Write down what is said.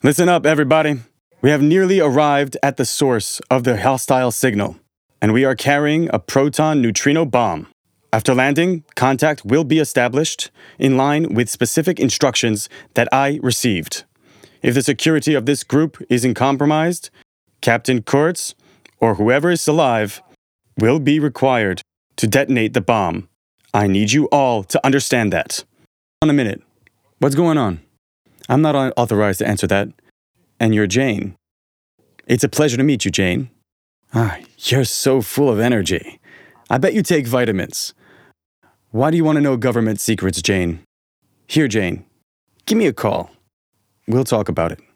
Listen up, everybody. We have nearly arrived at the source of the hostile signal, and we are carrying a proton neutrino bomb. After landing, contact will be established in line with specific instructions that I received. If the security of this group isn't compromised, Captain Kurtz, or whoever is alive, will be required to detonate the bomb. I need you all to understand that. Hold on a minute. What's going on? I'm not authorized to answer that. And you're Jane. It's a pleasure to meet you, Jane. You're so full of energy. I bet you take vitamins. Why do you want to know government secrets, Jane? Here, Jane. Give me a call. We'll talk about it.